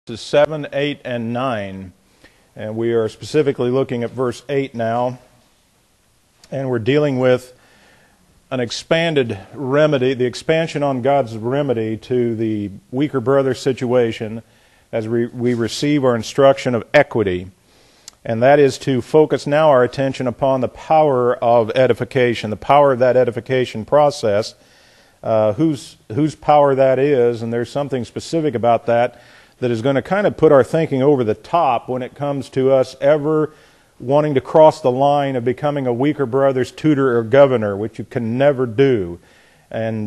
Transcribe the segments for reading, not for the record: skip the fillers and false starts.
7, 8, and 9. And we are specifically looking at verse 8 now. And we're dealing with an expanded remedy, the expansion on God's remedy to the weaker brother situation as we receive our instruction of equity. And that is to focus now our attention upon the power of edification, the power of that edification process, whose power that is. And there's something specific about that is going to kind of put our thinking over the top when it comes to us ever wanting to cross the line of becoming a weaker brother's tutor or governor, which you can never do, and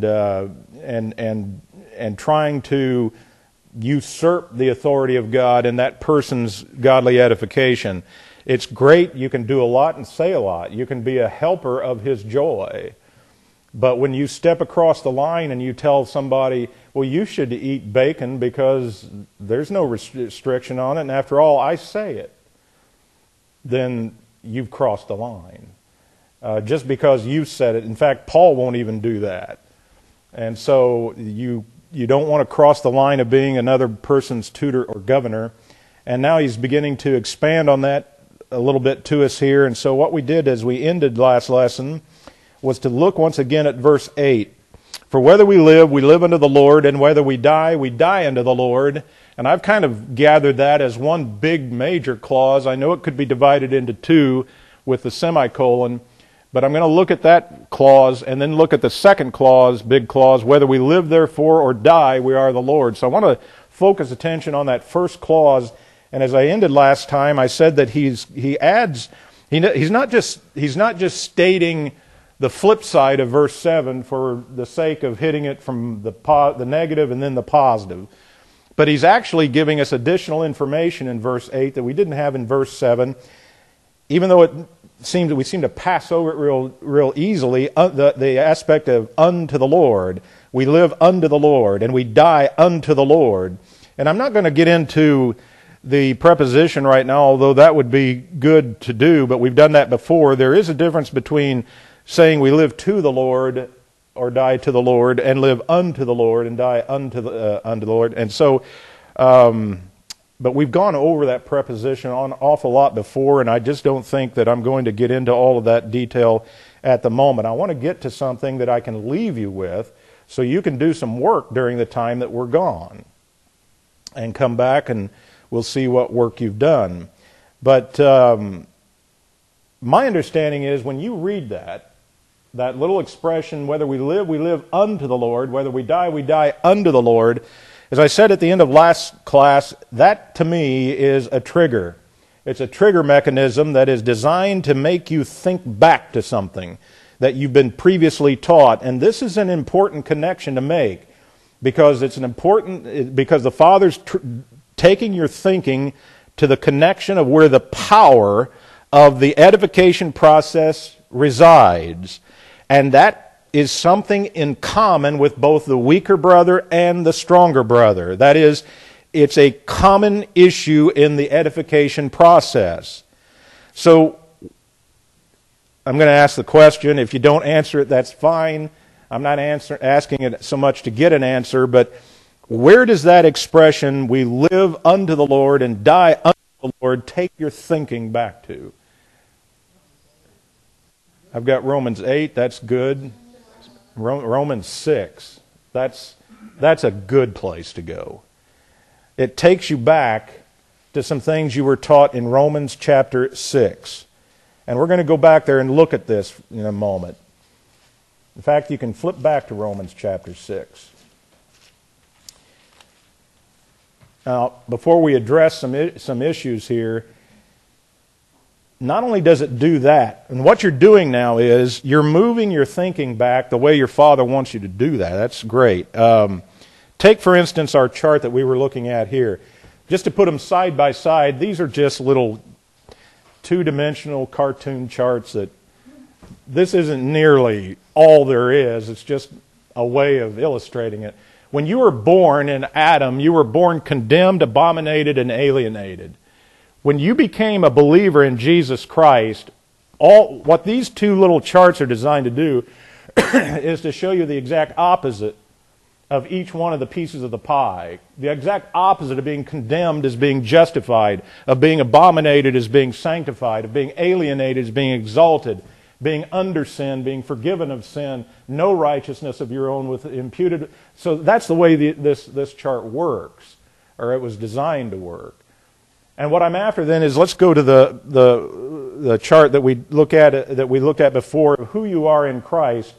trying to usurp the authority of God in that person's godly edification. It's great. You can do a lot and say a lot. You can be a helper of His joy. But when you step across the line and you tell somebody, well, you should eat bacon because there's no restriction on it, and after all, I say it, then you've crossed the line. Just because you said it. In fact, Paul won't even do that. And so you don't want to cross the line of being another person's tutor or governor. And now he's beginning to expand on that a little bit to us here. And so what we did as we ended last lesson was to look once again at verse 8. For whether we live unto the Lord, and whether we die unto the Lord. And I've kind of gathered that as one big major clause. I know it could be divided into two with the semicolon, but I'm going to look at that clause and then look at the second clause, big clause, whether we live therefore or die, we are the Lord. So I want to focus attention on that first clause. And as I ended last time, I said that he's not just stating the flip side of verse 7 for the sake of hitting it from the negative and then the positive. But he's actually giving us additional information in verse 8 that we didn't have in verse 7. Even though we seem to pass over it real easily, the aspect of unto the Lord. We live unto the Lord, and we die unto the Lord. And I'm not going to get into the preposition right now, although that would be good to do, but we've done that before. There is a difference between saying we live to the Lord or die to the Lord, and live unto the Lord and die unto the Lord. And so, but we've gone over that preposition an awful lot before, and I just don't think that I'm going to get into all of that detail at the moment. I want to get to something that I can leave you with so you can do some work during the time that we're gone and come back and we'll see what work you've done. But my understanding is when you read that little expression, whether we live unto the Lord, whether we die unto the Lord. As I said at the end of last class, that to me is a trigger. It's a trigger mechanism that is designed to make you think back to something that you've been previously taught. And this is an important connection to make because because the Father's taking your thinking to the connection of where the power of the edification process resides. And that is something in common with both the weaker brother and the stronger brother. That is, it's a common issue in the edification process. So, I'm going to ask the question. If you don't answer it, that's fine. I'm not asking it so much to get an answer, but where does that expression, we live unto the Lord and die unto the Lord, take your thinking back to? I've got Romans 8, that's good. Romans 6, that's a good place to go. It takes you back to some things you were taught in Romans chapter 6. And we're going to go back there and look at this in a moment. In fact, you can flip back to Romans chapter 6. Now, before we address some issues here, not only does it do that, and what you're doing now is you're moving your thinking back the way your Father wants you to do that. That's great. Take, for instance, our chart that we were looking at here. Just to put them side by side, these are just little two-dimensional cartoon charts that this isn't nearly all there is. It's just a way of illustrating it. When you were born in Adam, you were born condemned, abominated, and alienated. When you became a believer in Jesus Christ, what these two little charts are designed to do is to show you the exact opposite of each one of the pieces of the pie. The exact opposite of being condemned is being justified, of being abominated is being sanctified, of being alienated is being exalted, being under sin, being forgiven of sin, no righteousness of your own with imputed. So that's the way this chart works, or it was designed to work. And what I'm after then is, let's go to the chart that we looked at before, who you are in Christ.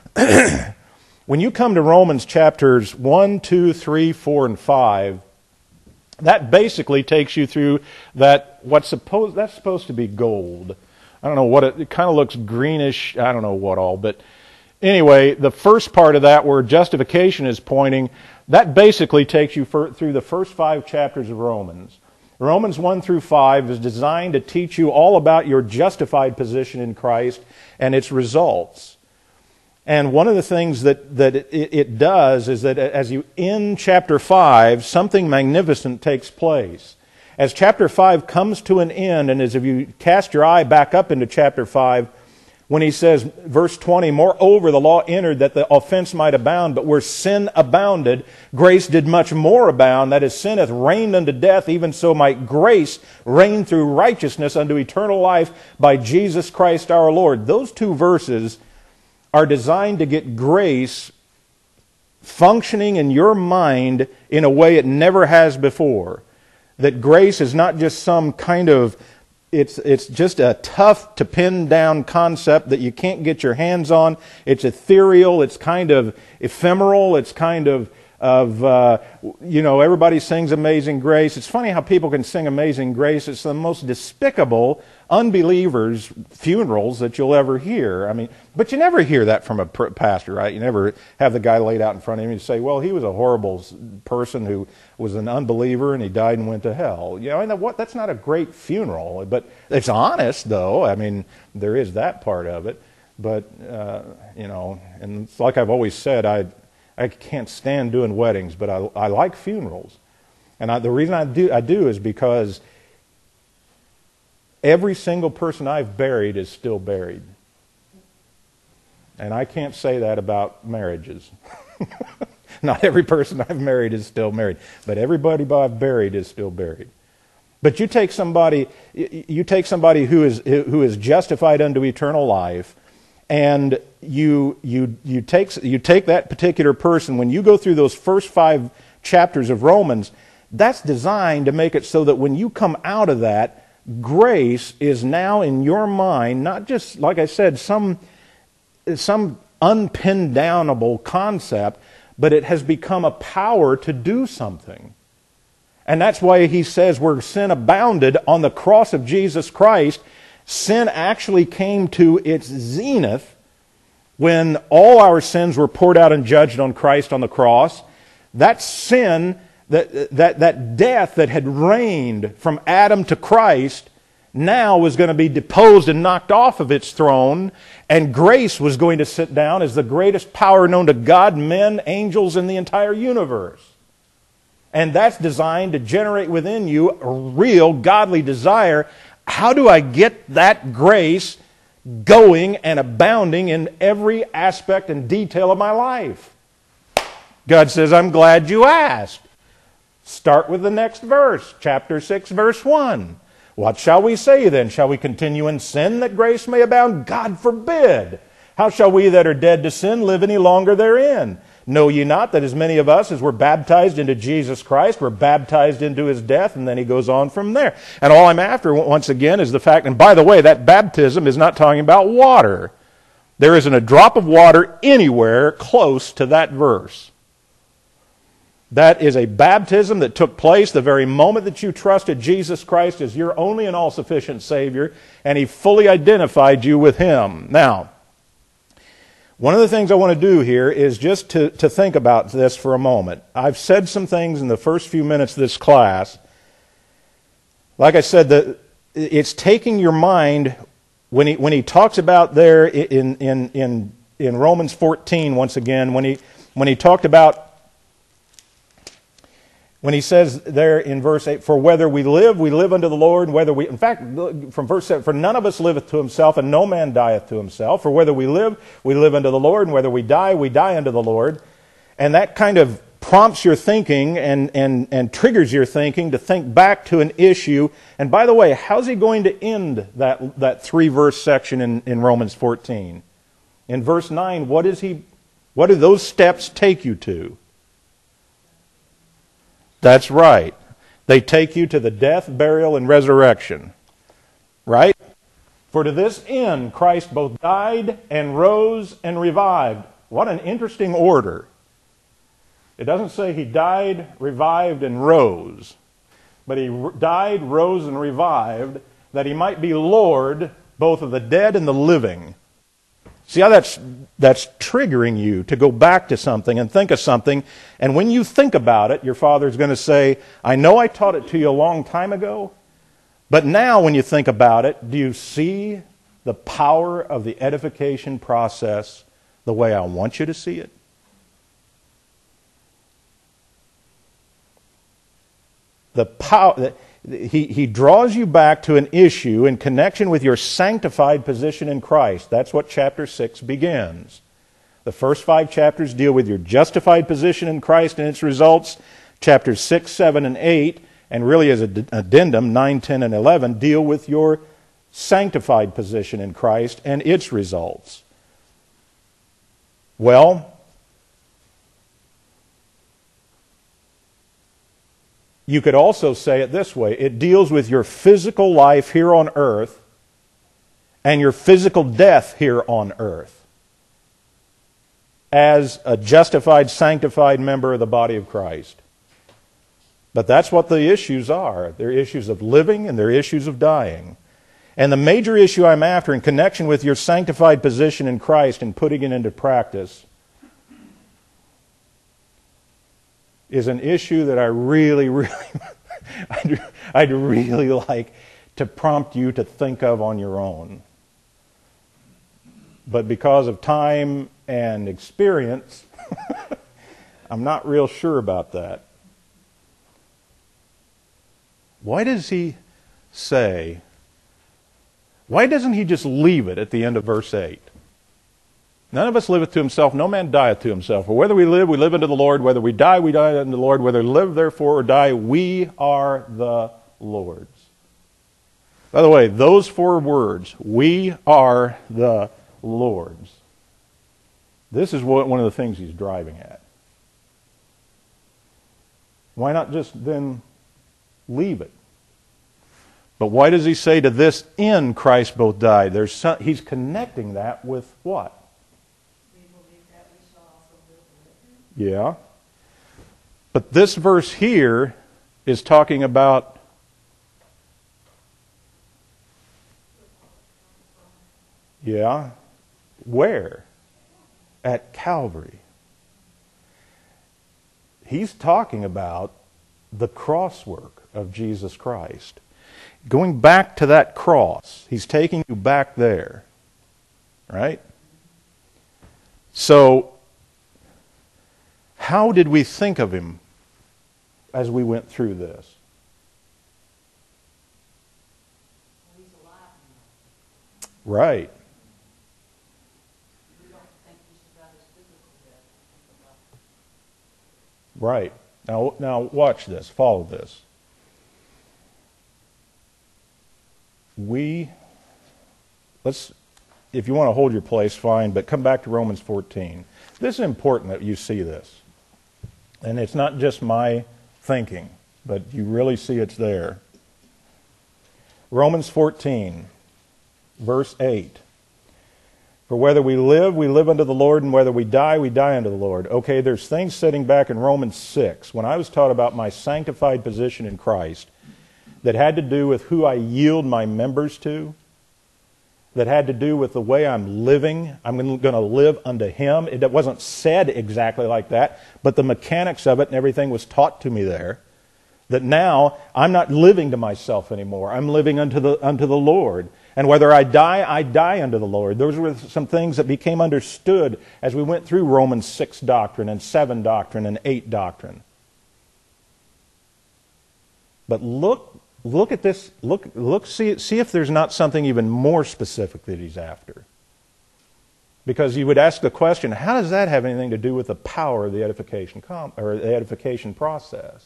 When you come to Romans chapters 1, 2, 3, 4, and 5, that basically takes you through that's supposed to be gold. I don't know what it kind of looks greenish, I don't know what all, but anyway, the first part of that where justification is pointing, that basically takes you through the first 5 chapters of Romans. Romans 1 through 5 is designed to teach you all about your justified position in Christ and its results. And one of the things that it does is that as you end chapter 5, something magnificent takes place. As chapter 5 comes to an end, and as if you cast your eye back up into chapter 5, when he says, verse 20, moreover, the law entered that the offense might abound, but where sin abounded, grace did much more abound. That is, sin hath reigned unto death, even so might grace reign through righteousness unto eternal life by Jesus Christ our Lord. Those 2 verses are designed to get grace functioning in your mind in a way it never has before. That grace is not just some kind of, it's just a tough to pin down concept that you can't get your hands on. It's ethereal, it's kind of ephemeral, it's kind of everybody sings Amazing Grace. It's funny how people can sing Amazing Grace. It's the most despicable unbelievers' funerals that you'll ever hear. I mean, but you never hear that from a pastor, right? You never have the guy laid out in front of him and say, well, he was a horrible person who was an unbeliever and he died and went to hell. That's not a great funeral, but it's honest, though. I mean, there is that part of it. But, and it's like I've always said, I can't stand doing weddings, but I like funerals. And the reason I do is because every single person I've buried is still buried. And I can't say that about marriages. Not every person I've married is still married, but everybody I've buried is still buried. But you take somebody who is justified unto eternal life, and you take that particular person. When you go through those first 5 chapters of Romans, that's designed to make it so that when you come out of that, grace is now in your mind, not just, like I said, some unpinned downable concept, but it has become a power to do something. And that's why he says where sin abounded on the cross of Jesus Christ, sin actually came to its zenith when all our sins were poured out and judged on Christ on the cross. That sin, that death that had reigned from Adam to Christ, now was going to be deposed and knocked off of its throne, and grace was going to sit down as the greatest power known to God, men, angels, in the entire universe. And that's designed to generate within you a real godly desire. How do I get that grace going and abounding in every aspect and detail of my life? God says, I'm glad you asked. Start with the next verse, chapter 6, verse 1. What shall we say then? Shall we continue in sin that grace may abound? God forbid. How shall we that are dead to sin live any longer therein? Know ye not that as many of us as were baptized into Jesus Christ were baptized into His death? And then he goes on from there. And all I'm after, once again, is the fact, and by the way, that baptism is not talking about water. There isn't a drop of water anywhere close to that verse. That is a baptism that took place the very moment that you trusted Jesus Christ as your only and all-sufficient Savior, and He fully identified you with Him. Now, one of the things I want to do here is just to think about this for a moment. I've said some things in the first few minutes of this class. Like I said, it's taking your mind, when he talks about there in Romans 14, once again, when he talked about, when he says there in verse 8, for whether we live unto the Lord, and whether we, in fact, from verse 7, for none of us liveth to himself, and no man dieth to himself. For whether we live unto the Lord, and whether we die unto the Lord. And that kind of prompts your thinking and triggers your thinking to think back to an issue. And by the way, how's he going to end that 3-verse section in Romans 14? In verse 9, what do those steps take you to? That's right. They take you to the death, burial, and resurrection. Right? For to this end Christ both died and rose and revived. What an interesting order. It doesn't say he died, revived, and rose. But he died, rose, and revived that he might be Lord both of the dead and the living. See how that's triggering you to go back to something and think of something. And when you think about it, your Father's going to say, I know I taught it to you a long time ago, but now when you think about it, do you see the power of the edification process the way I want you to see it? The power, he draws you back to an issue in connection with your sanctified position in Christ. That's what chapter 6 begins. The first 5 chapters deal with your justified position in Christ and its results. Chapters 6, 7, and 8, and really as an addendum, 9, 10, and 11, deal with your sanctified position in Christ and its results. Well, you could also say it this way. It deals with your physical life here on earth and your physical death here on earth as a justified, sanctified member of the body of Christ. But that's what the issues are. They're issues of living and they're issues of dying. And the major issue I'm after in connection with your sanctified position in Christ and putting it into practice is an issue that I really, I'd really like to prompt you to think of on your own. But because of time and experience, I'm not real sure about that. Why does he say, why doesn't he just leave it at the end of verse 8? None of us liveth to himself, no man dieth to himself. For whether we live unto the Lord. Whether we die unto the Lord. Whether we live, therefore, or die, we are the Lord's. By the way, those 4 words, we are the Lord's. This is one of the things he's driving at. Why not just then leave it? But why does he say to this end Christ both died? He's connecting that with what? Yeah. But this verse here is talking about where? At Calvary. He's talking about the cross work of Jesus Christ. Going back to that cross. He's taking you back there. Right? So, how did we think of him as we went through this? He's alive. Right. We don't think just about his physical death. Right. Now watch this. Follow this. If you want to hold your place, fine, but come back to Romans 14. This is important that you see this. And it's not just my thinking, but you really see it's there. Romans 14, verse 8. For whether we live unto the Lord, and whether we die unto the Lord. Okay, there's things sitting back in Romans 6, when I was taught about my sanctified position in Christ, that had to do with who I yield my members to, that had to do with the way I'm living. I'm going to live unto Him. It wasn't said exactly like that, but the mechanics of it and everything was taught to me there. That now I'm not living to myself anymore. I'm living unto the Lord. And whether I die unto the Lord. Those were some things that became understood as we went through Romans 6 doctrine and 7 doctrine and 8 doctrine. But look at this. See if there's not something even more specific that he's after. Because you would ask the question, how does that have anything to do with the power of the edification or the edification process?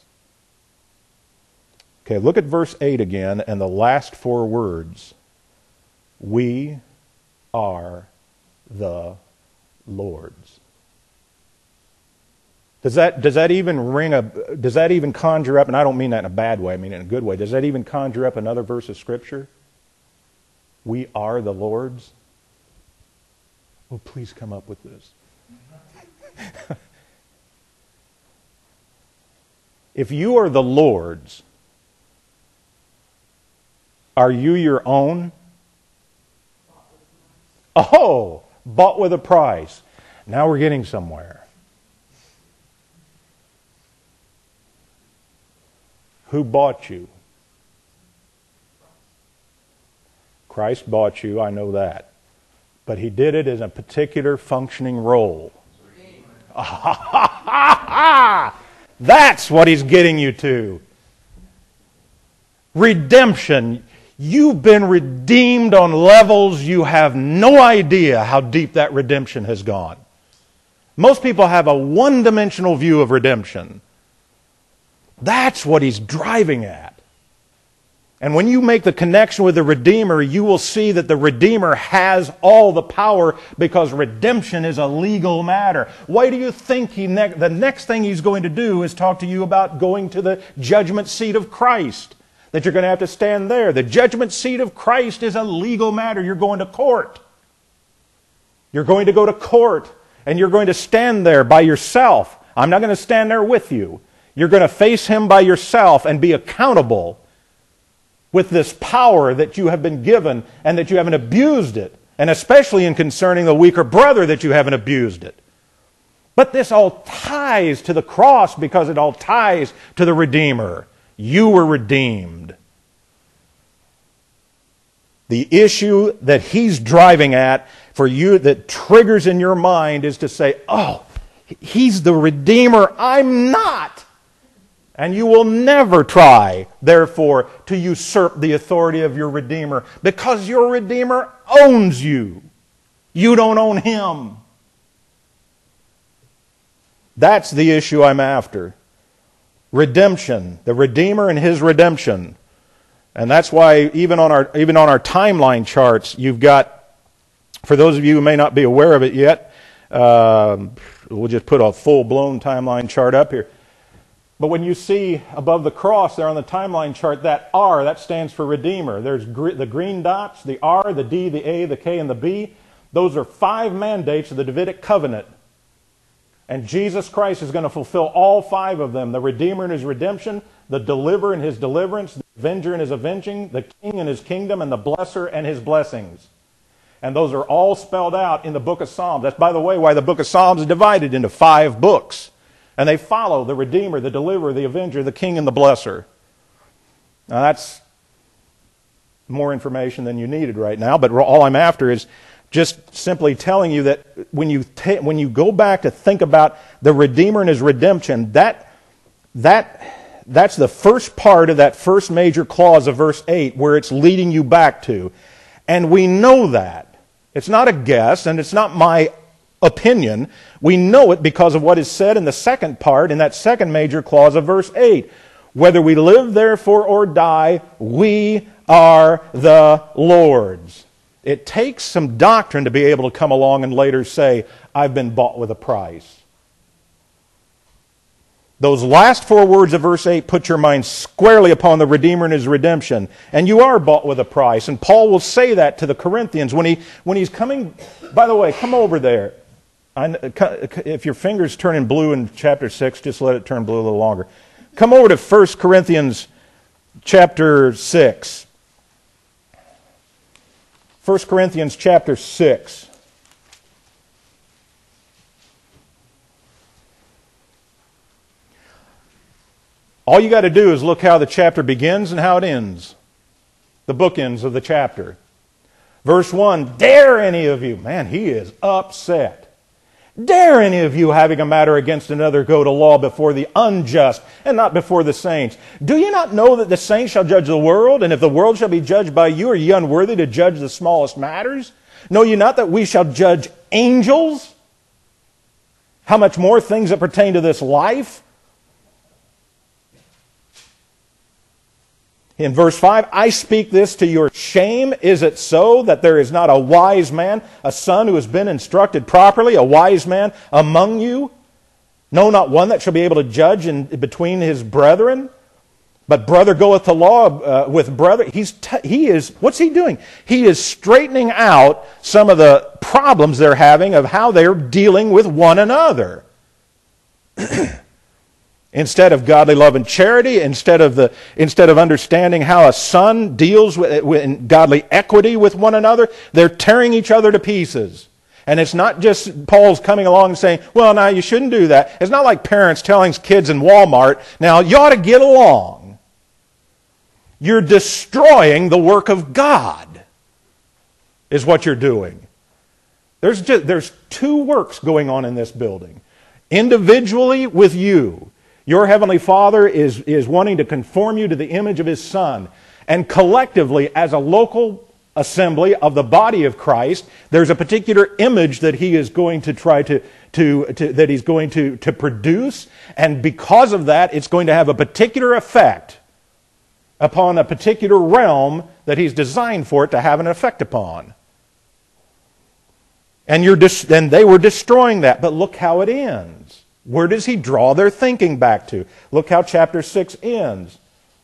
Okay, look at verse 8 again and the last four words. We are the Lord's. Does that even conjure up, and I don't mean that in a bad way, I mean in a good way, does that even conjure up another verse of Scripture? We are the Lord's? Oh, please come up with this. If you are the Lord's, are you your own? Oh, bought with a price. Now we're getting somewhere. Who bought you? Christ bought you, I know that. But He did it in a particular functioning role. That's what He's getting you to. Redemption. You've been redeemed on levels you have no idea how deep that redemption has gone. Most people have a one-dimensional view of redemption. That's what He's driving at. And when you make the connection with the Redeemer, you will see that the Redeemer has all the power because redemption is a legal matter. Why do you think the next thing He's going to do is talk to you about going to the judgment seat of Christ? That you're going to have to stand there. The judgment seat of Christ is a legal matter. You're going to court. You're going to go to court and you're going to stand there by yourself. I'm not going to stand there with you. You're going to face Him by yourself and be accountable with this power that you have been given and that you haven't abused it. And especially in concerning the weaker brother that you haven't abused it. But this all ties to the cross because it all ties to the Redeemer. You were redeemed. The issue that He's driving at for you that triggers in your mind is to say, oh, He's the Redeemer, I'm not. And you will never try, therefore, to usurp the authority of your Redeemer because your Redeemer owns you. You don't own Him. That's the issue I'm after. Redemption, the Redeemer and His redemption. And that's why even on our timeline charts, you've got, for those of you who may not be aware of it yet, we'll just put a full-blown timeline chart up here. But when you see above the cross there on the timeline chart, that R, that stands for Redeemer. There's the green dots, the R, the D, the A, the K, and the B. Those are 5 mandates of the Davidic covenant. And Jesus Christ is going to fulfill all 5 of them. The Redeemer and His redemption, the Deliverer and His deliverance, the Avenger and His avenging, the King and His kingdom, and the Blesser and His blessings. And those are all spelled out in the book of Psalms. That's, by the way, why the book of Psalms is divided into 5 books. And they follow the Redeemer, the Deliverer, the Avenger, the King, and the Blesser. Now that's more information than you needed right now, but all I'm after is just simply telling you that when you go back to think about the Redeemer and His redemption, that's the first part of that first major clause of verse 8 where it's leading you back to. And we know that. It's not a guess, and it's not my opinion. We know it because of what is said in the second part, in that second major clause of verse 8. Whether we live, therefore, or die, we are the Lord's. It takes some doctrine to be able to come along and later say, I've been bought with a price. Those last 4 words of verse 8 put your mind squarely upon the Redeemer and His redemption. And you are bought with a price. And Paul will say that to the Corinthians when he's coming. By the way, come over there. If your finger's turning blue in chapter 6, just let it turn blue a little longer. Come over to 1 Corinthians chapter 6. 1 Corinthians chapter 6. All you got to do is look how the chapter begins and how it ends. The bookends of the chapter. Verse 1, dare any of you, man, he is upset. Dare any of you, having a matter against another, go to law before the unjust and not before the saints? Do you not know that the saints shall judge the world? And if the world shall be judged by you, are ye unworthy to judge the smallest matters? Know ye not that we shall judge angels? How much more things that pertain to this life? In verse 5, I speak this to your shame. Is it so that there is not a wise man, a son who has been instructed properly, a wise man among you? No, not one that shall be able to judge between his brethren. But brother goeth to law with brother. What's he doing? He is straightening out some of the problems they're having of how they're dealing with one another. Instead of godly love and charity, instead of understanding how a son deals with godly equity with one another, they're tearing each other to pieces. And it's not just Paul's coming along and saying, well, now you shouldn't do that. It's not like parents telling kids in Walmart, now you ought to get along. You're destroying the work of God, is what you're doing. There's two works going on in this building. Individually with you. Your Heavenly Father is wanting to conform you to the image of His Son. And collectively, as a local assembly of the body of Christ, there's a particular image that He is going to try to produce. And because of that, it's going to have a particular effect upon a particular realm that He's designed for it to have an effect upon. And they were destroying that. But look how it ends. Where does he draw their thinking back to? Look how chapter 6 ends.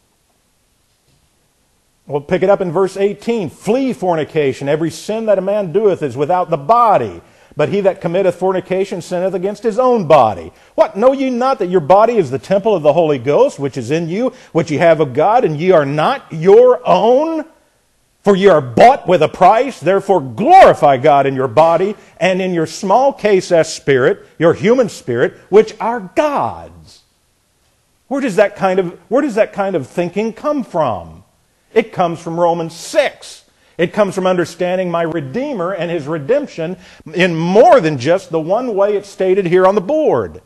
We'll pick it up in verse 18. Flee fornication. Every sin that a man doeth is without the body. But he that committeth fornication sinneth against his own body. What? Know ye not that your body is the temple of the Holy Ghost, which is in you, which ye have of God, and ye are not your own? For ye are bought with a price, therefore glorify God in your body and in your small case as spirit, your human spirit, which are God's. Where does that kind of thinking come from? It comes from Romans 6. It comes from understanding my Redeemer and His redemption in more than just the one way it's stated here on the board.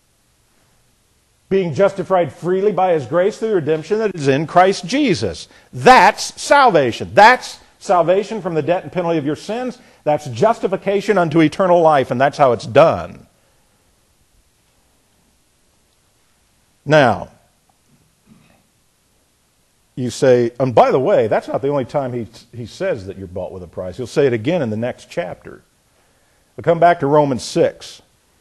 Being justified freely by His grace through the redemption that is in Christ Jesus. That's salvation. That's salvation from the debt and penalty of your sins. That's justification unto eternal life, and that's how it's done. Now, you say, and by the way, that's not the only time he says that you're bought with a price. He'll say it again in the next chapter. We'll come back to Romans 6.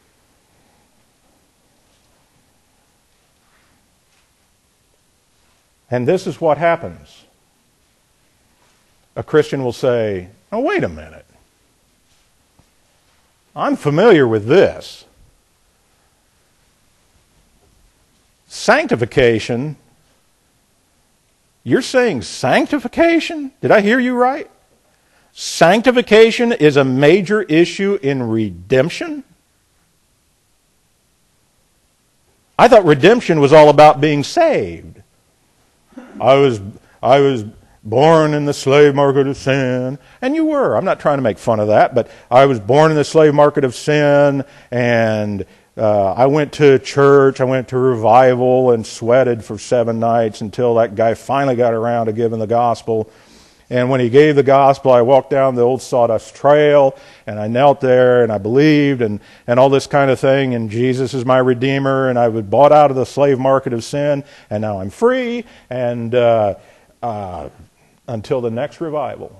And this is what happens. A Christian will say, oh, wait a minute. I'm familiar with this. Sanctification. You're saying sanctification? Did I hear you right? Sanctification is a major issue in redemption? I thought redemption was all about being saved. I was born in the slave market of sin. And you were. I'm not trying to make fun of that, but I was born in the slave market of sin, and I went to church, I went to revival and sweated for 7 nights until that guy finally got around to giving the gospel. And when he gave the gospel, I walked down the old sawdust trail, and I knelt there, and I believed, and all this kind of thing, and Jesus is my Redeemer, and I was bought out of the slave market of sin, and now I'm free, and until the next revival.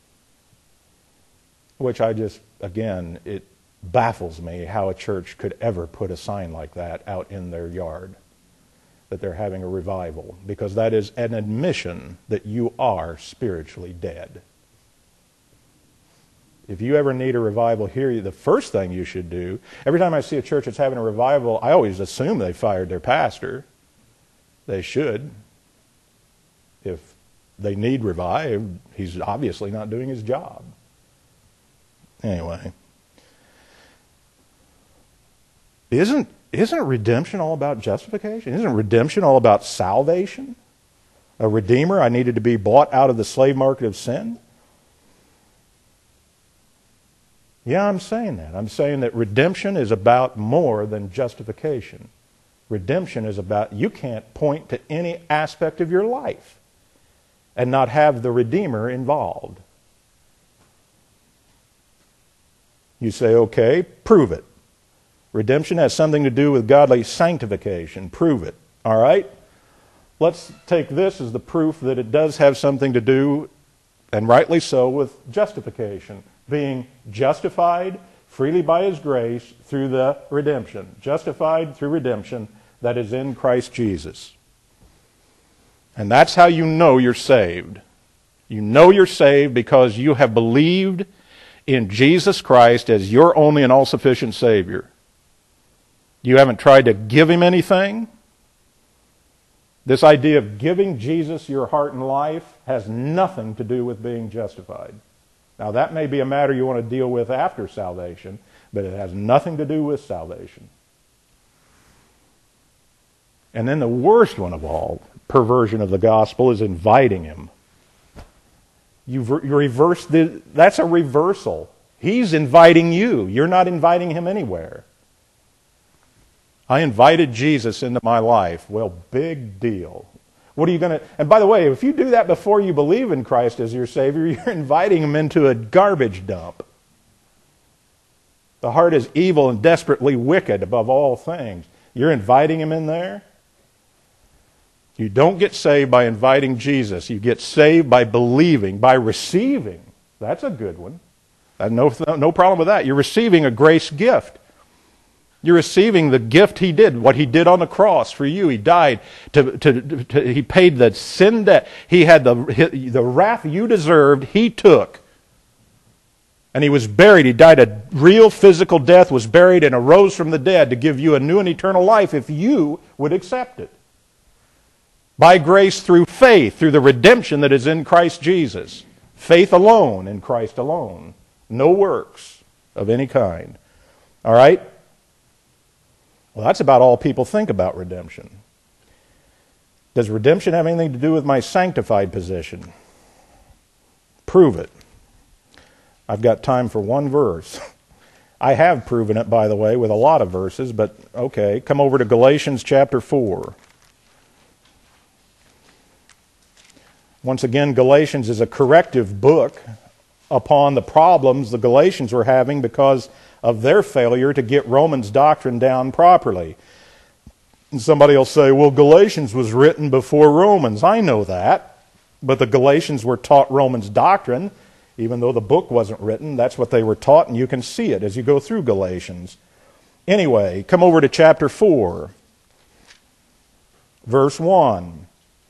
Which it baffles me how a church could ever put a sign like that out in their yard, that they're having a revival, because that is an admission that you are spiritually dead. If you ever need a revival here, the first thing you should do, every time I see a church that's having a revival, I always assume they fired their pastor. They should. If they need revived, he's obviously not doing his job. Anyway. Isn't redemption all about justification? Isn't redemption all about salvation? A redeemer, I needed to be bought out of the slave market of sin? Yeah, I'm saying that. I'm saying that redemption is about more than justification. Redemption is about, you can't point to any aspect of your life and not have the Redeemer involved. You say, okay, prove it. Redemption has something to do with godly sanctification. Prove it. All right? Let's take this as the proof that it does have something to do, and rightly so, with justification. Being justified freely by His grace through the redemption. Justified through redemption that is in Christ Jesus. And that's how you know you're saved. You know you're saved because you have believed in Jesus Christ as your only and all-sufficient Savior. You haven't tried to give Him anything. This idea of giving Jesus your heart and life has nothing to do with being justified. Now, that may be a matter you want to deal with after salvation, but it has nothing to do with salvation. And then the worst one of all, perversion of the gospel, is inviting Him. You reverse that's a reversal. He's inviting you. You're not inviting Him anywhere. I invited Jesus into my life. Well, big deal. What are you going to... And by the way, if you do that before you believe in Christ as your Savior, you're inviting Him into a garbage dump. The heart is evil and desperately wicked above all things. You're inviting Him in there? You don't get saved by inviting Jesus. You get saved by believing, by receiving. That's a good one. No problem with that. You're receiving a grace gift. You're receiving the gift He did, what He did on the cross for you. He died. He paid the sin debt. He had the wrath you deserved, He took. And He was buried. He died a real physical death, was buried, and arose from the dead to give you a new and eternal life if you would accept it. By grace through faith, through the redemption that is in Christ Jesus. Faith alone in Christ alone. No works of any kind. All right? Well, that's about all people think about redemption. Does redemption have anything to do with my sanctified position? Prove it. I've got time for one verse. I have proven it, by the way, with a lot of verses, but okay. Come over to Galatians chapter 4. Once again, Galatians is a corrective book upon the problems the Galatians were having because of their failure to get Romans doctrine down properly. And somebody will say, well, Galatians was written before Romans. I know that. But the Galatians were taught Romans doctrine, even though the book wasn't written. That's what they were taught, and you can see it as you go through Galatians. Anyway, come over to chapter 4, verse 1.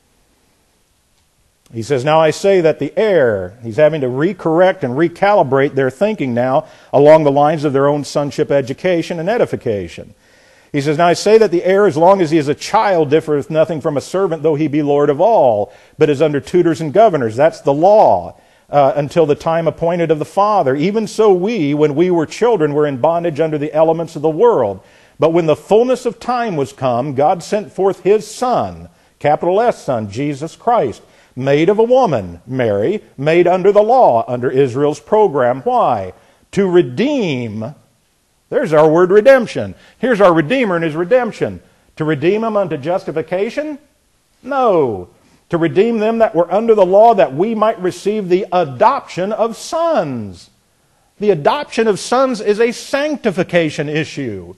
He says, now I say that the heir, he's having to recorrect and recalibrate their thinking now along the lines of their own sonship education and edification. He says, now I say that the heir, as long as he is a child, differeth nothing from a servant, though he be Lord of all, but is under tutors and governors. That's the law, until the time appointed of the Father. Even so we, when we were children, were in bondage under the elements of the world. But when the fullness of time was come, God sent forth His Son, capital S Son, Jesus Christ, made of a woman, Mary, made under the law, under Israel's program. Why? To redeem. There's our word redemption. Here's our Redeemer and His redemption. To redeem them unto justification? No. To redeem them that were under the law, that we might receive the adoption of sons. The adoption of sons is a sanctification issue.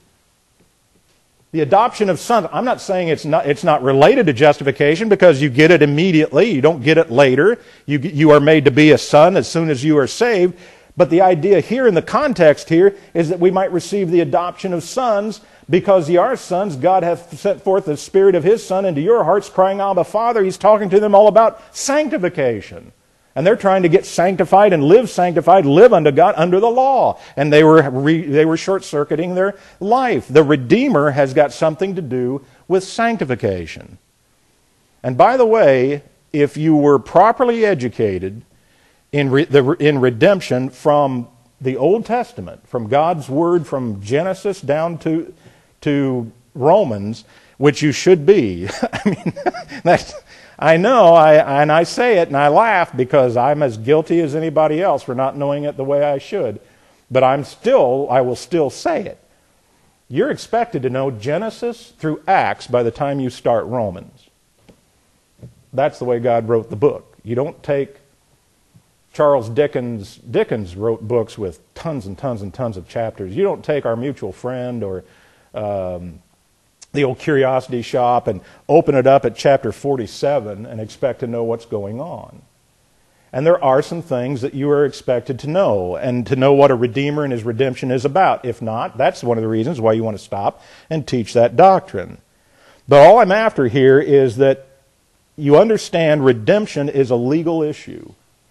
The adoption of sons, I'm not saying it's not related to justification because you get it immediately. You don't get it later. You are made to be a son as soon as you are saved. But the idea here in the context here is that we might receive the adoption of sons because ye are sons. God hath sent forth the Spirit of His Son into your hearts, crying, Abba, Father. He's talking to them all about sanctification. And they're trying to get sanctified and live unto God under the law. And they were short-circuiting their life. The Redeemer has got something to do with sanctification. And by the way, if you were properly educated in redemption from the Old Testament, from God's Word, from Genesis down to Romans, which you should be. I mean, I know, and I say it and I laugh because I'm as guilty as anybody else for not knowing it the way I should. But I will still say it. You're expected to know Genesis through Acts by the time you start Romans. That's the way God wrote the book. You don't take Charles Dickens wrote books with tons and tons and tons of chapters. You don't take Our Mutual Friend or the Old Curiosity Shop and open it up at chapter 47 and expect to know what's going on. And there are some things that you are expected to know, and to know what a Redeemer and his redemption is about. If not, that's one of the reasons why you want to stop and teach that doctrine. But all I'm after here is that you understand redemption is a legal issue.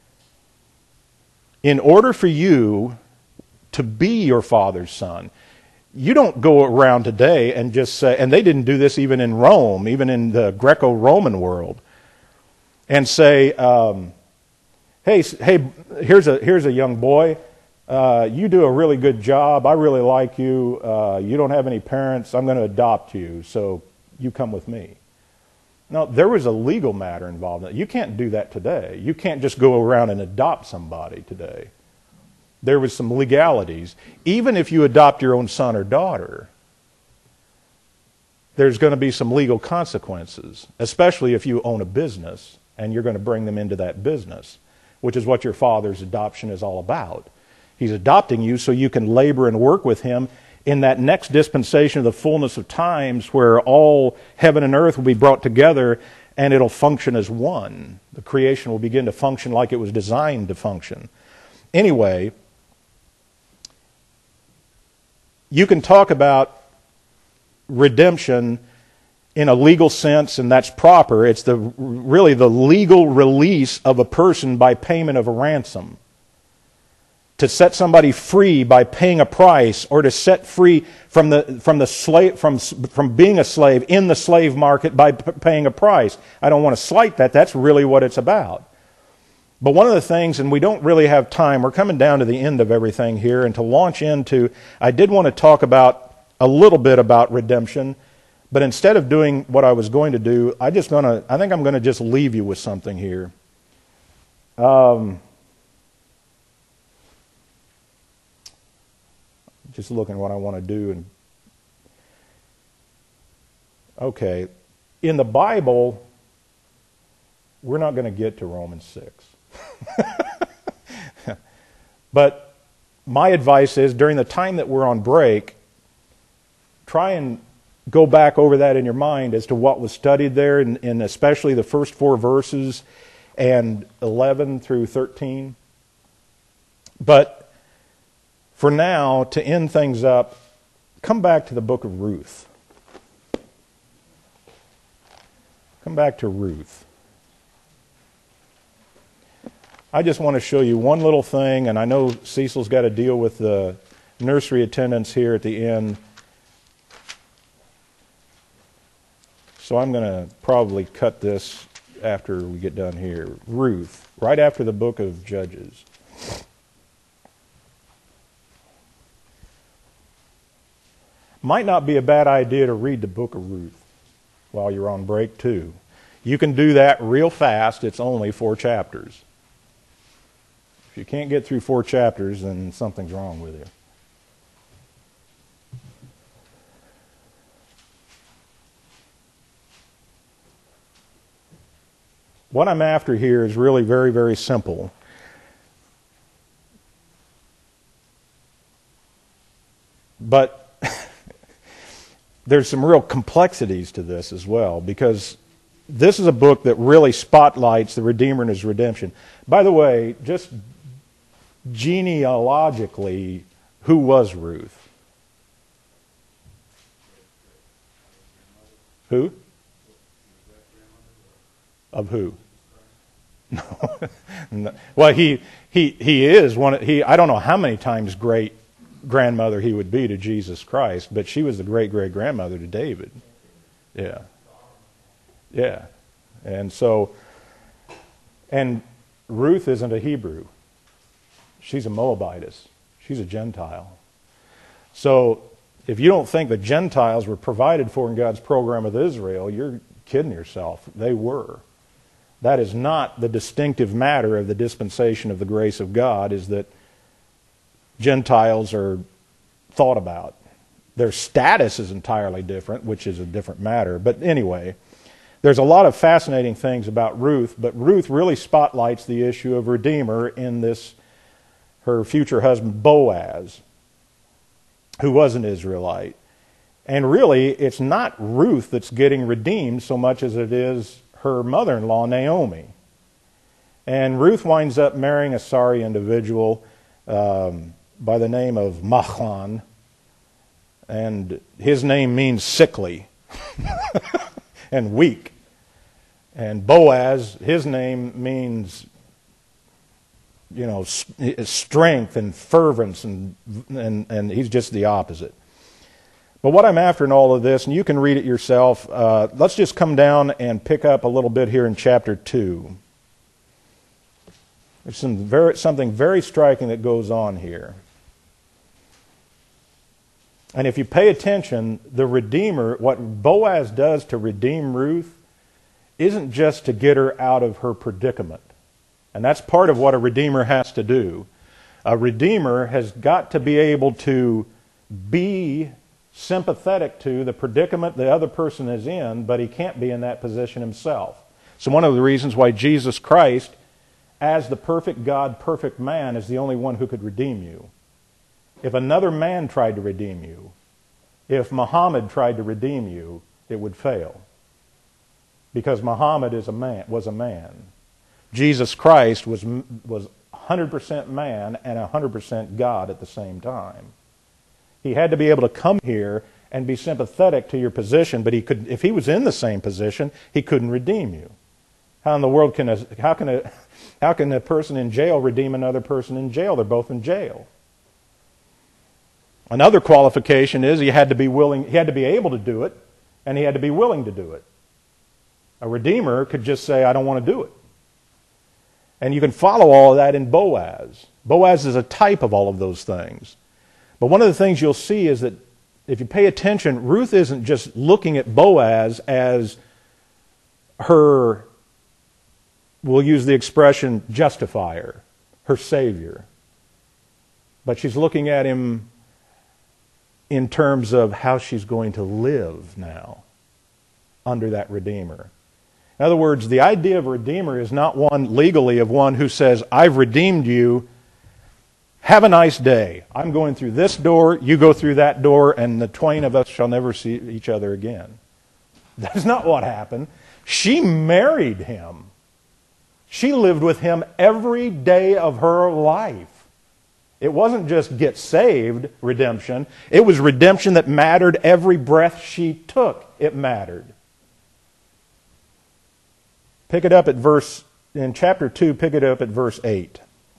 In order for you to be your Father's son, you don't go around today and just say, and they didn't do this even in Rome, even in the Greco-Roman world, and say, hey, here's a young boy. You do a really good job. I really like you. You don't have any parents. I'm going to adopt you, so you come with me. No, there was a legal matter involved in it. You can't do that today. You can't just go around and adopt somebody today. There was some legalities. Even if you adopt your own son or daughter, there's going to be some legal consequences, especially if you own a business and you're going to bring them into that business, which is what your father's adoption is all about. He's adopting you so you can labor and work with him in that next dispensation of the fullness of times, where all heaven and earth will be brought together and it'll function as one. The creation will begin to function like it was designed to function. Anyway, you can talk about redemption in a legal sense, and that's proper. It's really the legal release of a person by payment of a ransom. To set somebody free by paying a price, or to set free from being a slave in the slave market by paying a price. I don't want to slight that. That's really what it's about. But one of the things, and we don't really have time, we're coming down to the end of everything here, and to launch into, I did want to talk about a little bit about redemption, but instead of doing what I was going to do, I think I'm going to just leave you with something here. Just looking what I want to do. And okay, in the Bible, we're not going to get to Romans 6. But my advice is, during the time that we're on break, try and go back over that in your mind as to what was studied there, and especially the first 4 verses and 11 through 13. But for now, to end things up, come back to the book of Ruth. Come back to Ruth. I just want to show you one little thing, and I know Cecil's got to deal with the nursery attendants here at the end. So I'm going to probably cut this after we get done here. Ruth, right after the book of Judges. Might not be a bad idea to read the book of Ruth while you're on break too. You can do that real fast. It's only 4 chapters. If you can't get through 4 chapters, then something's wrong with you. What I'm after here is really very, very simple. But there's some real complexities to this as well, because this is a book that really spotlights the Redeemer and his redemption. By the way, just genealogically, who was Ruth? Who? Of who? No. Well, he is one. I don't know how many times great grandmother he would be to Jesus Christ, but she was the great-great-grandmother to David. Yeah. Yeah. And Ruth isn't a Hebrew. She's a Moabitess. She's a Gentile. So if you don't think the Gentiles were provided for in God's program with Israel, you're kidding yourself. They were. That is not the distinctive matter of the dispensation of the grace of God, is that Gentiles are thought about. Their status is entirely different, which is a different matter. But anyway, There's a lot of fascinating things about Ruth, but Ruth really spotlights the issue of Redeemer in this, her future husband Boaz, who was an Israelite. And really, it's not Ruth that's getting redeemed so much as it is her mother-in-law, Naomi. And Ruth winds up marrying a sorry individual by the name of Mahlon, and his name means sickly and weak. And Boaz, his name means, strength and fervence, and he's just the opposite. But what I'm after in all of this, and you can read it yourself, let's just come down and pick up a little bit here in chapter 2. There's something very striking that goes on here. And if you pay attention, the Redeemer, what Boaz does to redeem Ruth, isn't just to get her out of her predicament. And that's part of what a Redeemer has to do. A Redeemer has got to be able to be sympathetic to the predicament the other person is in, but he can't be in that position himself. So one of the reasons why Jesus Christ, as the perfect God, perfect man, is the only one who could redeem you. If another man tried to redeem you, if Muhammad tried to redeem you, it would fail. Because Muhammad was a man. Jesus Christ was 100% man and 100% God at the same time. He had to be able to come here and be sympathetic to your position, but if he was in the same position, he couldn't redeem you. How in the world can a person in jail redeem another person in jail? They're both in jail. Another qualification is he had to be able to do it, and he had to be willing to do it. A redeemer could just say, I don't want to do it. And you can follow all of that in Boaz. Boaz is a type of all of those things. But one of the things you'll see is that if you pay attention, Ruth isn't just looking at Boaz as her, we'll use the expression, justifier, her savior. But she's looking at him in terms of how she's going to live now under that Redeemer. In other words, the idea of a Redeemer is not one legally of one who says, I've redeemed you, have a nice day. I'm going through this door, you go through that door, and the twain of us shall never see each other again. That's not what happened. She married him. She lived with him every day of her life. It wasn't just get saved redemption. It was redemption that mattered every breath she took. It mattered. Pick it up at in chapter 2, pick it up at verse 8. It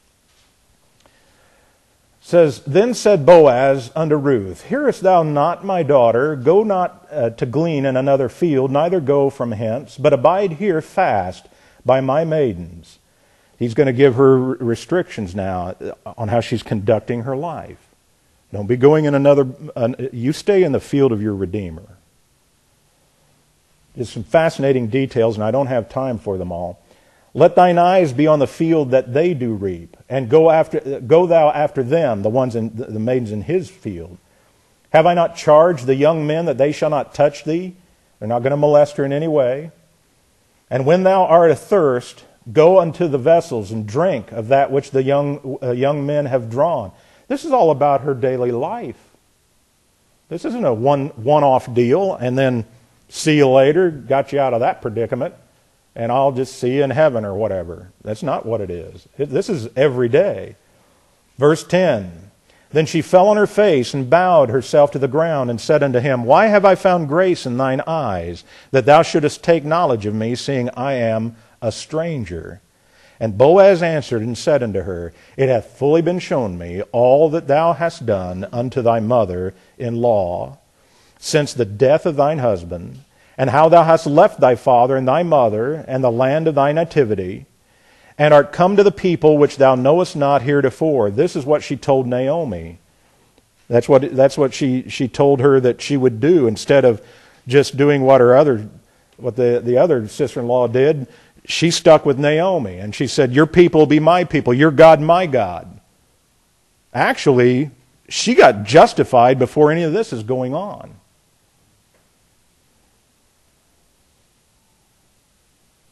says, Then said Boaz unto Ruth, Hearest thou not, my daughter? Go not to glean in another field, neither go from hence, but abide here fast by my maidens. He's going to give her restrictions now on how she's conducting her life. Don't be going in another... you stay in the field of your Redeemer. There's some fascinating details, and I don't have time for them all. Let thine eyes be on the field that they do reap, and go thou after them, the maidens in his field. Have I not charged the young men that they shall not touch thee? They're not going to molest her in any way. And when thou art athirst, go unto the vessels and drink of that which the young men have drawn. This is all about her daily life. This isn't a one-off deal, and then see you later, got you out of that predicament, and I'll just see you in heaven or whatever. That's not what it is. This is every day. Verse 10, Then she fell on her face and bowed herself to the ground and said unto him, Why have I found grace in thine eyes, that thou shouldest take knowledge of me, seeing I am a stranger? And Boaz answered and said unto her, It hath fully been shown me all that thou hast done unto thy mother-in-law since the death of thine husband, and how thou hast left thy father and thy mother and the land of thy nativity, and art come to the people which thou knowest not heretofore. This is what she told Naomi. That's what she told her that she would do, instead of just doing what the other sister-in-law did. She stuck with Naomi, and she said, Your people will be my people, your God my God. Actually, she got justified before any of this is going on.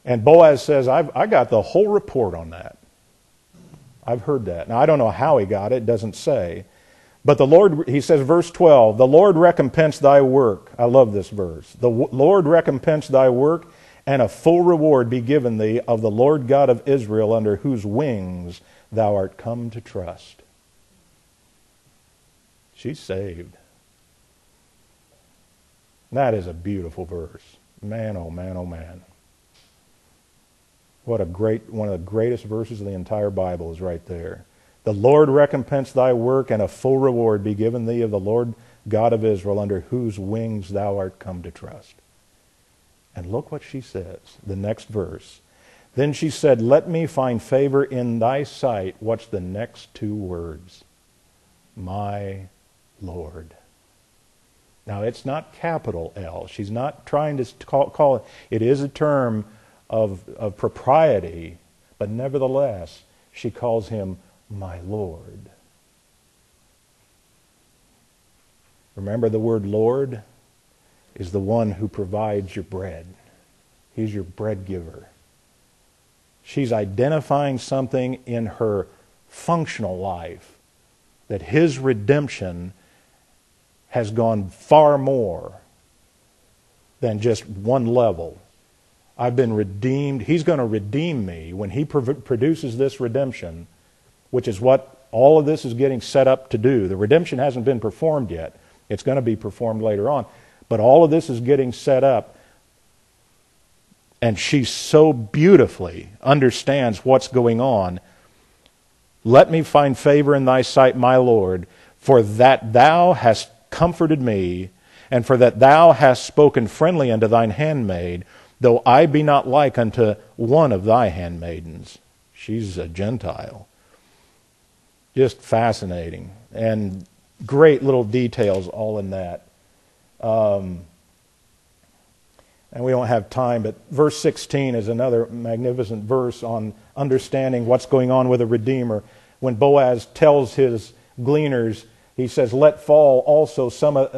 And Boaz says, I got the whole report on that. I've heard that. Now, I don't know how he got it. It doesn't say. But the Lord, he says, verse 12, the Lord recompense thy work. I love this verse. The Lord recompense thy work, and a full reward be given thee of the Lord God of Israel, under whose wings thou art come to trust. She's saved. That is a beautiful verse. Man, oh man, oh man. What a great, one of the greatest verses of the entire Bible is right there. The Lord recompense thy work, and a full reward be given thee of the Lord God of Israel, under whose wings thou art come to trust. And look what she says, the next verse. Then she said, let me find favor in thy sight. What's the next two words? My Lord. Now, it's not capital L. She's not trying to call it. It is a term of propriety, but nevertheless, she calls him my Lord. Remember, the word Lord is the one who provides your bread. He's your bread giver. She's identifying something in her functional life, that his redemption has gone far more than just one level. I've been redeemed. He's going to redeem me when he produces this redemption, which is what all of this is getting set up to do. The redemption hasn't been performed yet. It's going to be performed later on. But all of this is getting set up. And she so beautifully understands what's going on. Let me find favor in thy sight, my Lord, for that thou hast comforted me, and for that thou hast spoken friendly unto thine handmaid, though I be not like unto one of thy handmaidens. She's a Gentile. Just fascinating. And great little details all in that. And we don't have time, but verse 16 is another magnificent verse on understanding what's going on with a Redeemer. When Boaz tells his gleaners, he says, let fall also some of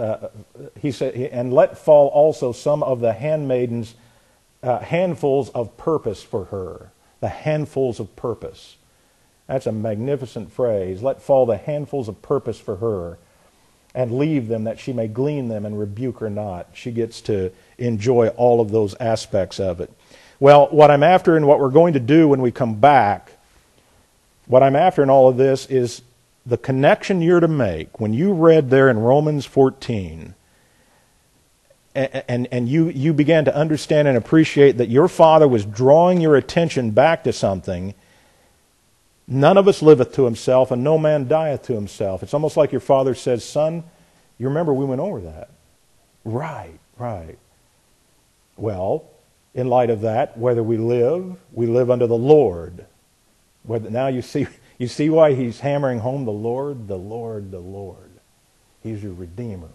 the handmaidens handfuls of purpose for her. The handfuls of purpose. That's a magnificent phrase. Let fall the handfuls of purpose for her, and leave them that she may glean them, and rebuke her not. She gets to enjoy all of those aspects of it. Well, what I'm after and what we're going to do when we come back, what I'm after in all of this is the connection you're to make. When you read there in Romans 14, and you began to understand and appreciate that your Father was drawing your attention back to something. None of us liveth to himself, and no man dieth to himself. It's almost like your Father says, son, you remember we went over that. Right. Well, in light of that, whether we live under the Lord. Now you see why he's hammering home the Lord, the Lord, the Lord. He's your Redeemer.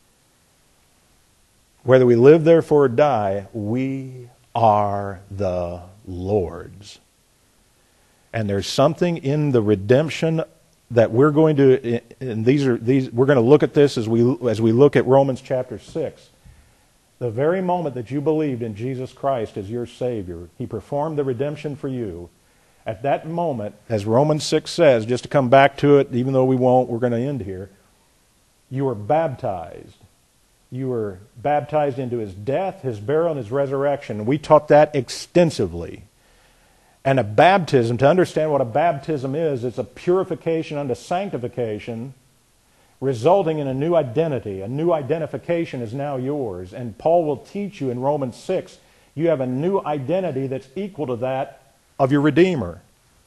Whether we live, therefore, or die, we are the Lord's. And there's something in the redemption that we're going to, and we're going to look at this as we look at Romans chapter 6. The very moment that you believed in Jesus Christ as your Savior, He performed the redemption for you. At that moment, as Romans 6 says, just to come back to it, even though we won't, we're going to end here, you were baptized. You were baptized into His death, His burial, and His resurrection. We taught that extensively. And a baptism, to understand what a baptism is, it's a purification unto sanctification, resulting in a new identity. A new identification is now yours. And Paul will teach you in Romans 6, you have a new identity that's equal to that of your Redeemer.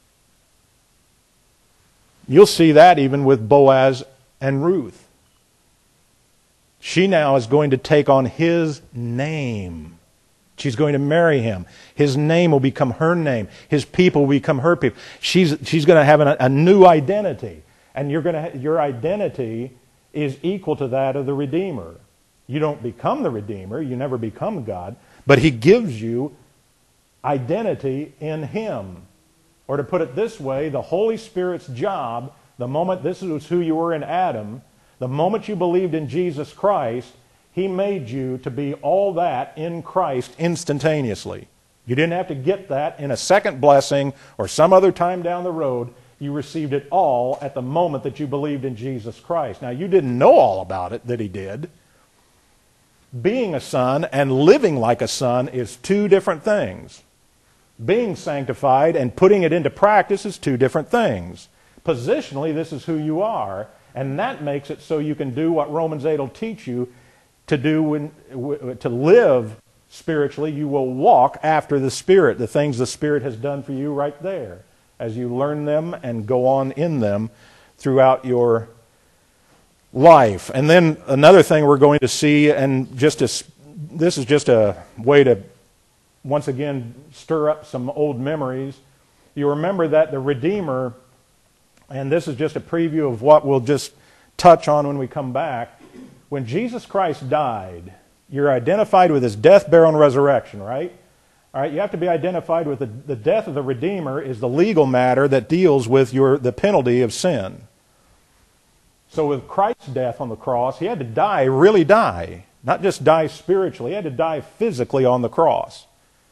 You'll see that even with Boaz and Ruth. She now is going to take on his name. She's going to marry him. His name will become her name. His people will become her people. She's going to have a new identity. And your identity is equal to that of the Redeemer. You don't become the Redeemer. You never become God. But He gives you identity in Him. Or to put it this way, the Holy Spirit's job, the moment, this is who you were in Adam, the moment you believed in Jesus Christ, He made you to be all that in Christ instantaneously. You didn't have to get that in a second blessing or some other time down the road. You received it all at the moment that you believed in Jesus Christ. Now, you didn't know all about it that he did. Being a son and living like a son is two different things. Being sanctified and putting it into practice is two different things. Positionally, this is who you are, and that makes it so you can do what Romans 8 will teach you to do to live spiritually. You will walk after the Spirit, the things the Spirit has done for you right there, as you learn them and go on in them throughout your life. And then another thing we're going to see, and this is just a way to once again stir up some old memories. You remember that the Redeemer, and this is just a preview of what we'll just touch on when we come back. When Jesus Christ died, you're identified with his death, burial, and resurrection, right? All right, you have to be identified with the death of the Redeemer is the legal matter that deals with the penalty of sin. So with Christ's death on the cross, he had to die, really die. Not just die spiritually, he had to die physically on the cross.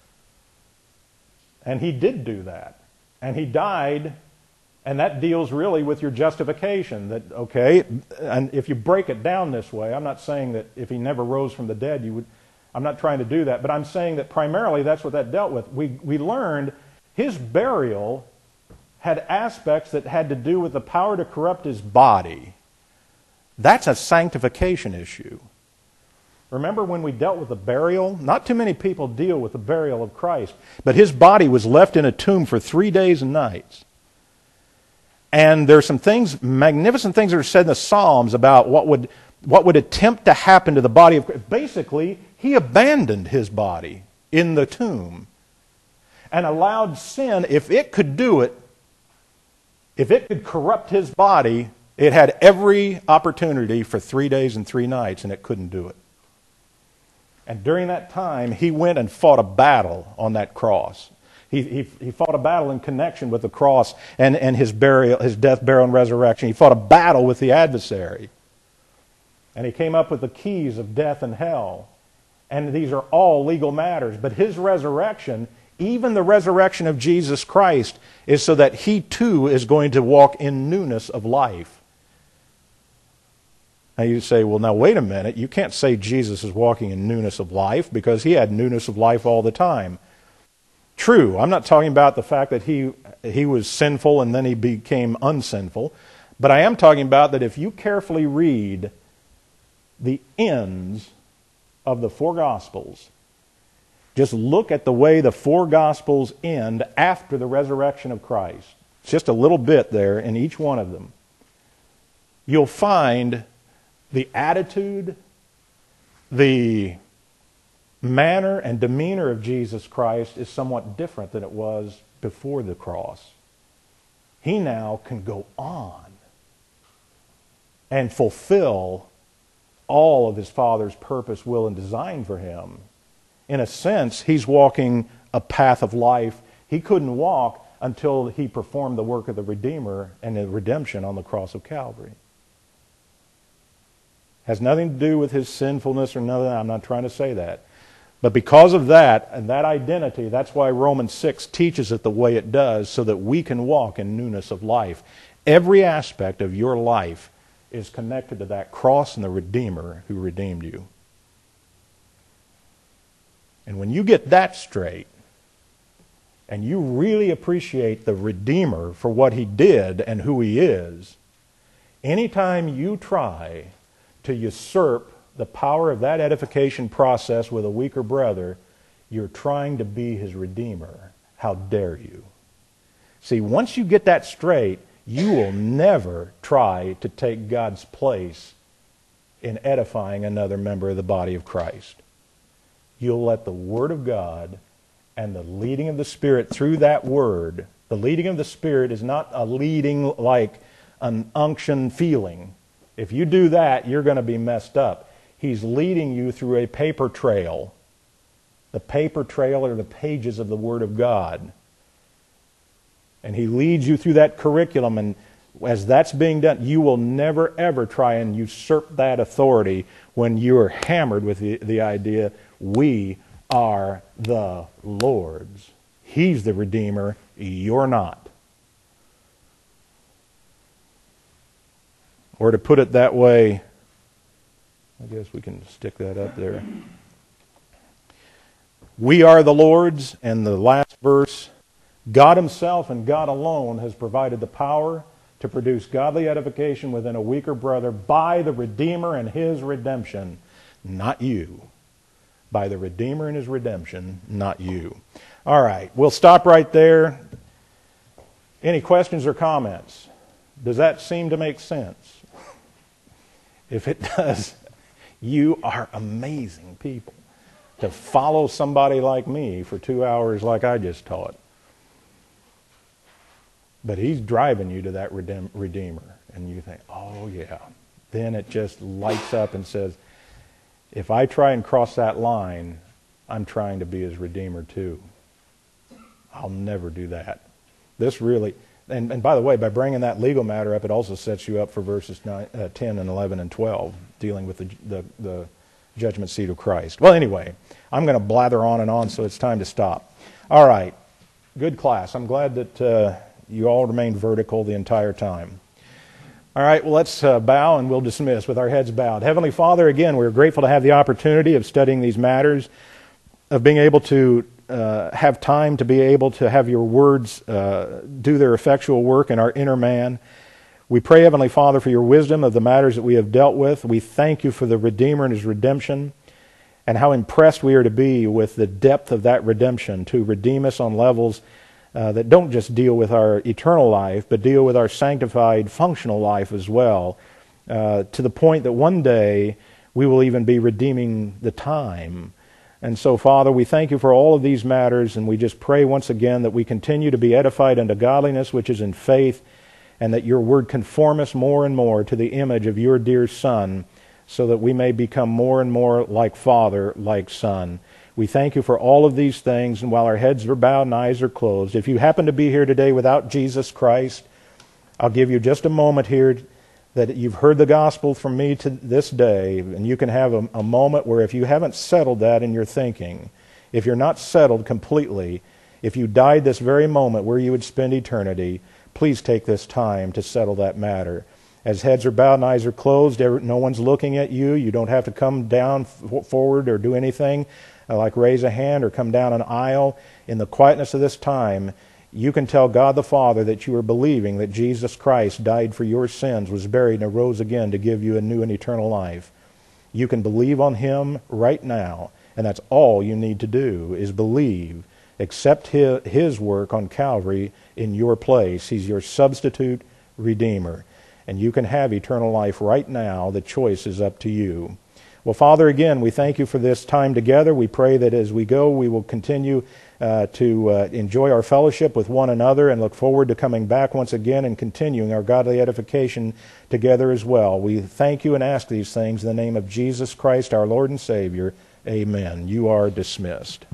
And he did do that. And he died, and that deals really with your justification. That, okay, and if you break it down this way, I'm not saying that if he never rose from the dead, you would... I'm not trying to do that, but I'm saying that primarily that's what that dealt with. We learned his burial had aspects that had to do with the power to corrupt his body. That's a sanctification issue. Remember when we dealt with the burial? Not too many people deal with the burial of Christ, but his body was left in a tomb for 3 days and nights. And there's some things, magnificent things that are said in the Psalms about what would attempt to happen to the body of Christ. Basically, he abandoned his body in the tomb and allowed sin, if it could do it, if it could corrupt his body, it had every opportunity for 3 days and 3 nights, and it couldn't do it. And during that time, he went and fought a battle on that cross. He fought a battle in connection with the cross and his burial, his death, burial, and resurrection. He fought a battle with the adversary. And he came up with the keys of death and hell. And these are all legal matters. But his resurrection, even the resurrection of Jesus Christ, is so that he too is going to walk in newness of life. Now you say, well, now wait a minute. You can't say Jesus is walking in newness of life because he had newness of life all the time. True, I'm not talking about the fact that he was sinful and then he became unsinful. But I am talking about that if you carefully read the ends of the 4 Gospels, just look at the way the 4 Gospels end after the resurrection of Christ. It's just a little bit there in each one of them. You'll find the attitude, the manner and demeanor of Jesus Christ is somewhat different than it was before the cross. He now can go on and fulfill all of his Father's purpose, will, and design for him. In a sense, he's walking a path of life he couldn't walk until he performed the work of the Redeemer and the redemption on the cross of Calvary. Has nothing to do with his sinfulness or nothing. I'm not trying to say that. But because of that and that identity, that's why Romans 6 teaches it the way it does, so that we can walk in newness of life. Every aspect of your life is connected to that cross and the Redeemer who redeemed you. And when you get that straight, and you really appreciate the Redeemer for what he did and who he is, anytime you try to usurp the power of that edification process with a weaker brother, you're trying to be his Redeemer. How dare you? See, once you get that straight, you will never try to take God's place in edifying another member of the body of Christ. You'll let the Word of God and the leading of the Spirit through that Word. The leading of the Spirit is not a leading like an unction feeling. If you do that, you're going to be messed up. He's leading you through a paper trail. The paper trail are the pages of the Word of God. And he leads you through that curriculum, and as that's being done, you will never ever try and usurp that authority when you are hammered with the idea, we are the Lord's. He's the Redeemer. You're not. Or to put it that way, I guess we can stick that up there. We are the Lord's, and the last verse, God Himself and God alone has provided the power to produce godly edification within a weaker brother by the Redeemer and His redemption, not you. By the Redeemer and His redemption, not you. All right, we'll stop right there. Any questions or comments? Does that seem to make sense? If it does, you are amazing people to follow somebody like me for 2 hours like I just taught. But He's driving you to that Redeemer. And you think, oh yeah. Then it just lights up and says, if I try and cross that line, I'm trying to be His Redeemer too. I'll never do that. This really, and by the way, by bringing that legal matter up, it also sets you up for verses 10 and 11 and 12, dealing with the judgment seat of Christ. Well, anyway, I'm going to blather on and on, so it's time to stop. All right. Good class. I'm glad that you all remained vertical the entire time. All right, well, let's bow and we'll dismiss with our heads bowed. Heavenly Father, again, we're grateful to have the opportunity of studying these matters, of being able to have time to be able to have your words do their effectual work in our inner man. We pray, Heavenly Father, for your wisdom of the matters that we have dealt with. We thank you for the Redeemer and His redemption, and how impressed we are to be with the depth of that redemption to redeem us on levels that don't just deal with our eternal life, but deal with our sanctified, functional life as well, to the point that one day we will even be redeeming the time. And so, Father, we thank you for all of these matters, and we just pray once again that we continue to be edified unto godliness, which is in faith, and that your word conform us more and more to the image of your dear Son, so that we may become more and more like Father, like Son. We thank you for all of these things, and while our heads are bowed and eyes are closed, if you happen to be here today without Jesus Christ, I'll give you just a moment here that you've heard the gospel from me to this day, and you can have a moment where if you haven't settled that in your thinking, if you're not settled completely, if you died this very moment where you would spend eternity, please take this time to settle that matter. As heads are bowed and eyes are closed, no one's looking at you. You don't have to come down forward or do anything like raise a hand or come down an aisle. In the quietness of this time, you can tell God the Father that you are believing that Jesus Christ died for your sins, was buried, and arose again to give you a new and eternal life. You can believe on Him right now, and that's all you need to do is believe. Accept His work on Calvary in your place. He's your substitute Redeemer. And you can have eternal life right now. The choice is up to you. Well, Father, again, we thank you for this time together. We pray that as we go, we will continue to enjoy our fellowship with one another and look forward to coming back once again and continuing our godly edification together as well. We thank you and ask these things in the name of Jesus Christ, our Lord and Savior. Amen. You are dismissed.